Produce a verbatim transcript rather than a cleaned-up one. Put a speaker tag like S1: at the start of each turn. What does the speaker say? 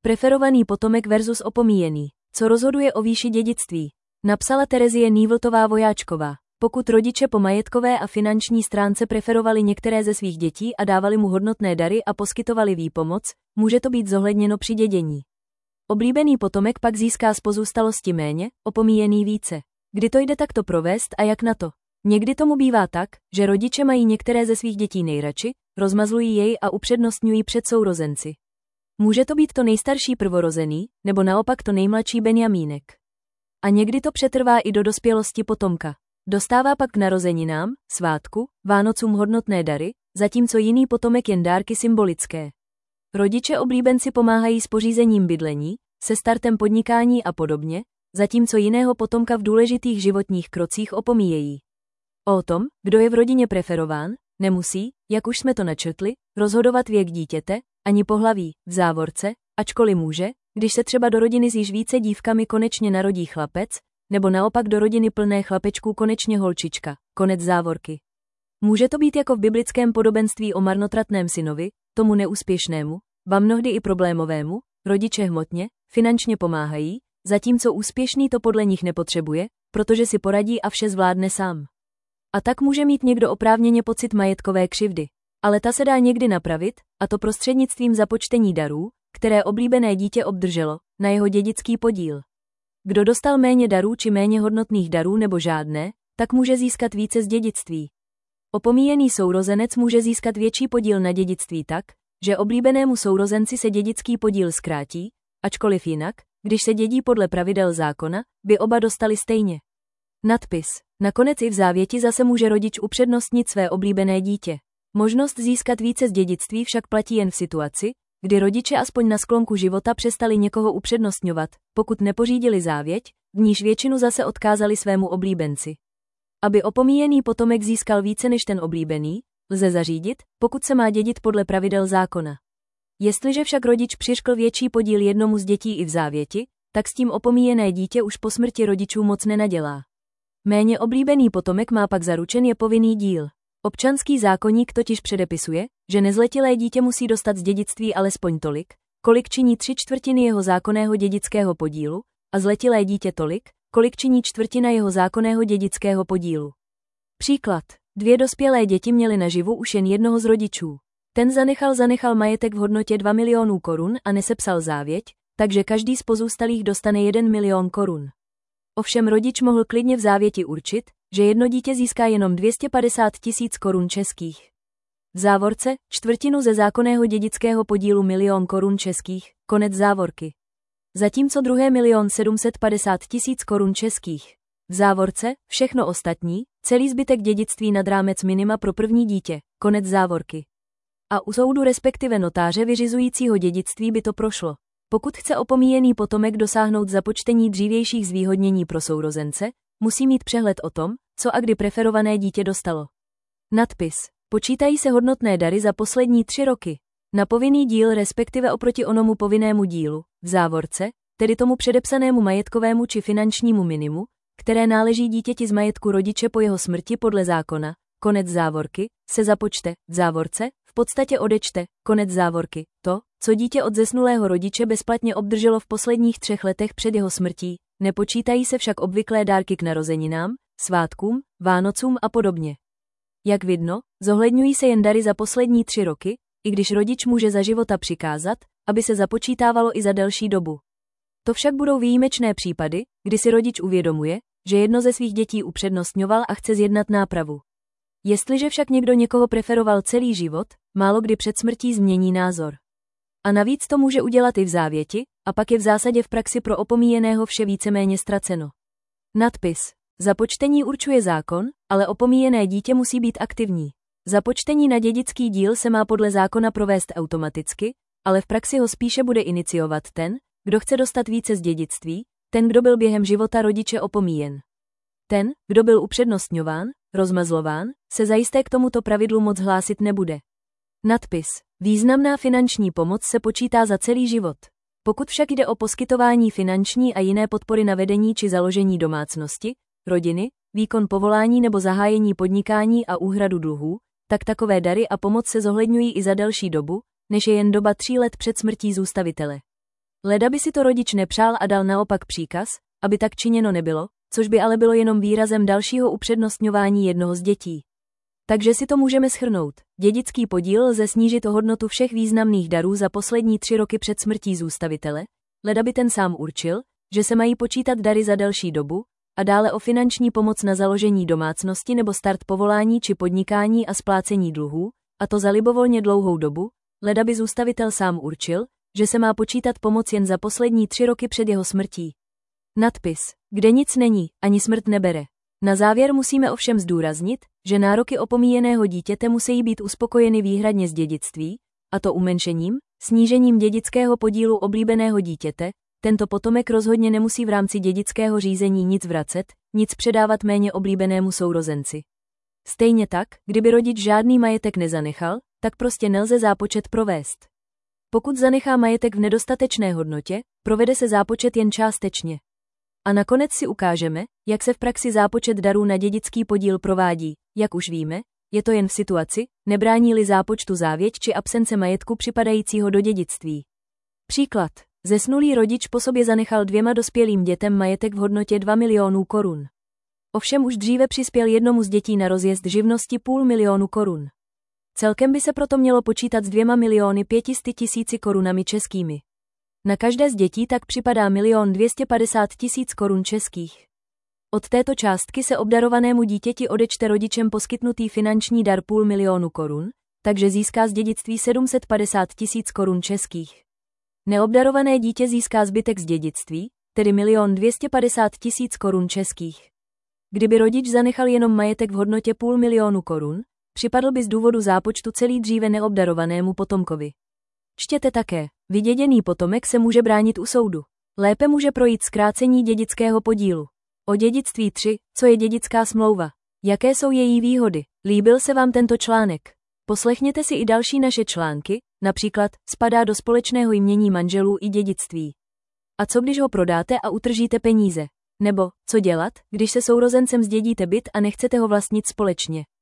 S1: Preferovaný potomek versus opomíjený. Co rozhoduje o výši dědictví? Napsala Terezie Nývltová Vojáčková. Pokud rodiče po majetkové a finanční stránce preferovali některé ze svých dětí a dávali mu hodnotné dary a poskytovali výpomoc, může to být zohledněno při dědění. Oblíbený potomek pak získá z pozůstalosti méně, opomíjený více. Kdy to jde takto provést a jak na to? Někdy tomu bývá tak, že rodiče mají některé ze svých dětí nejradši, rozmazlují jej a upřednostňují před sourozenci. Může to být to nejstarší prvorozený, nebo naopak to nejmladší Benjamínek. A někdy to přetrvá i do dospělosti potomka. Dostává pak k narozeninám, svátku, Vánocům hodnotné dary, zatímco jiný potomek jen dárky symbolické. Rodiče oblíbenci pomáhají s pořízením bydlení, se startem podnikání a podobně, zatímco jiného potomka v důležitých životních krocích opomíjejí. O tom, kdo je v rodině preferován, nemusí, jak už jsme to načrtli, rozhodovat věk dítěte, ani pohlaví, v závorce, ačkoliv může, když se třeba do rodiny s již více dívkami konečně narodí chlapec, nebo naopak do rodiny plné chlapečků konečně holčička, konec závorky. Může to být jako v biblickém podobenství o marnotratném synovi, tomu neúspěšnému, ba mnohdy i problémovému, rodiče hmotně, finančně pomáhají, zatímco úspěšný to podle nich nepotřebuje, protože si poradí a vše zvládne sám. A tak může mít někdo oprávněně pocit majetkové křivdy. Ale ta se dá někdy napravit, a to prostřednictvím započtení darů, které oblíbené dítě obdrželo, na jeho dědický podíl. Kdo dostal méně darů či méně hodnotných darů nebo žádné, tak může získat více z dědictví. Opomíjený sourozenec může získat větší podíl na dědictví tak, že oblíbenému sourozenci se dědický podíl zkrátí, ačkoliv jinak, když se dědí podle pravidel zákona, by oba dostali stejně. Nadpis. Nakonec i v závěti zase může rodič upřednostnit své oblíbené dítě. Možnost získat více z dědictví však platí jen v situaci, kdy rodiče aspoň na sklonku života přestali někoho upřednostňovat, pokud nepořídili závěť, v níž většinu zase odkázali svému oblíbenci. Aby opomíjený potomek získal více než ten oblíbený, lze zařídit, pokud se má dědit podle pravidel zákona. Jestliže však rodič přiřkl větší podíl jednomu z dětí i v závěti, tak s tím opomíjené dítě už po smrti rodičů moc nenadělá. Méně oblíbený potomek má pak zaručen je povinný díl. Občanský zákoník totiž předepisuje, že nezletilé dítě musí dostat z dědictví alespoň tolik, kolik činí tři čtvrtiny jeho zákonného dědického podílu, a zletilé dítě tolik, kolik činí čtvrtina jeho zákonného dědického podílu. Příklad. Dvě dospělé děti měly naživu už jen jednoho z rodičů. Ten zanechal zanechal majetek v hodnotě dva milionů korun a nesepsal závěť, takže každý z pozůstalých dostane jeden milion korun. Ovšem rodič mohl klidně v závěti určit, že jedno dítě získá jenom dvě stě padesát tisíc korun českých. V závorce čtvrtinu ze zákonného dědického podílu milion korun českých, konec závorky. Zatímco druhé milion sedm set padesát tisíc korun českých. V závorce všechno ostatní, celý zbytek dědictví nad rámec minima pro první dítě, konec závorky. A u soudu respektive notáře vyřizujícího dědictví by to prošlo. Pokud chce opomíjený potomek dosáhnout započtení dřívějších zvýhodnění pro sourozence, musí mít přehled o tom, co a kdy preferované dítě dostalo. Nadpis. Počítají se hodnotné dary za poslední tři roky. Na povinný díl respektive oproti onomu povinnému dílu, v závorce, tedy tomu předepsanému majetkovému či finančnímu minimu, které náleží dítěti z majetku rodiče po jeho smrti podle zákona, konec závorky, se započte, v závorce, v podstatě odečte, konec závorky, to, co dítě od zesnulého rodiče bezplatně obdrželo v posledních třech letech před jeho smrtí, nepočítají se však obvyklé dárky k narozeninám, svátkům, Vánocům a podobně. Jak vidno, zohledňují se jen dary za poslední tři roky, i když rodič může za života přikázat, aby se započítávalo i za delší dobu. To však budou výjimečné případy, kdy si rodič uvědomuje, že jedno ze svých dětí upřednostňoval a chce zjednat nápravu. Jestliže však někdo někoho preferoval celý život, málo kdy před smrtí změní názor. A navíc to může udělat i v závěti, a pak je v zásadě v praxi pro opomíjeného vše víceméně ztraceno. Nadpis. Započtení určuje zákon, ale opomíjené dítě musí být aktivní. Započtení na dědický díl se má podle zákona provést automaticky, ale v praxi ho spíše bude iniciovat ten, kdo chce dostat více z dědictví, ten, kdo byl během života rodiče opomíjen. Ten, kdo byl upřednostňován, rozmazlován, se zajisté k tomuto pravidlu moc hlásit nebude. Nadpis. Významná finanční pomoc se počítá za celý život. Pokud však jde o poskytování finanční a jiné podpory na vedení či založení domácnosti, rodiny, výkon povolání nebo zahájení podnikání a úhradu dluhů, tak takové dary a pomoc se zohledňují i za delší dobu, než je jen doba tří let před smrtí zůstavitele. Leda by si to rodič nepřál a dal naopak příkaz, aby tak činěno nebylo, což by ale bylo jenom výrazem dalšího upřednostňování jednoho z dětí. Takže si to můžeme shrnout. Dědický podíl lze snížit o hodnotu všech významných darů za poslední tři roky před smrtí zůstavitele, leda by ten sám určil, že se mají počítat dary za delší dobu, a dále o finanční pomoc na založení domácnosti nebo start povolání či podnikání a splácení dluhů, a to za libovolně dlouhou dobu, leda by zůstavitel sám určil, že se má počítat pomoc jen za poslední tři roky před jeho smrtí. Nadpis, kde nic není, ani smrt nebere. Na závěr musíme ovšem zdůraznit, že nároky opomíjeného dítěte musí být uspokojeny výhradně z dědictví, a to umenšením, snížením dědického podílu oblíbeného dítěte. Tento potomek rozhodně nemusí v rámci dědického řízení nic vracet, nic předávat méně oblíbenému sourozenci. Stejně tak, kdyby rodič žádný majetek nezanechal, tak prostě nelze zápočet provést. Pokud zanechá majetek v nedostatečné hodnotě, provede se zápočet jen částečně. A nakonec si ukážeme, jak se v praxi zápočet darů na dědický podíl provádí. Jak už víme, je to jen v situaci, nebrání-li zápočtu závěť či absence majetku připadajícího do dědictví. Příklad. Zesnulý rodič po sobě zanechal dvěma dospělým dětem majetek v hodnotě dva milionů korun. Ovšem už dříve přispěl jednomu z dětí na rozjezd živnosti půl milionu korun. Celkem by se proto mělo počítat s dvěma miliony pěti sty tisíci korunami českými. Na každé z dětí tak připadá milion dvěstě padesát tisíc korun českých. Od této částky se obdarovanému dítěti odečte rodičem poskytnutý finanční dar půl milionu korun, takže získá z dědictví sedm set padesát tisíc korun českých. Neobdarované dítě získá zbytek z dědictví, tedy milion dvěstě padesát tisíc korun českých. Kdyby rodič zanechal jenom majetek v hodnotě půl milionu korun, připadl by z důvodu zápočtu celý dříve neobdarovanému potomkovi. Čtěte také, vyděděný potomek se může bránit u soudu. Lépe může projít zkrácení dědického podílu. O dědictví tři, co je dědická smlouva? Jaké jsou její výhody? Líbil se vám tento článek? Poslechněte si i další naše články, například spadá do společného jmění manželů i dědictví. A co když ho prodáte a utržíte peníze? Nebo co dělat, když se sourozencem zdědíte byt a nechcete ho vlastnit společně?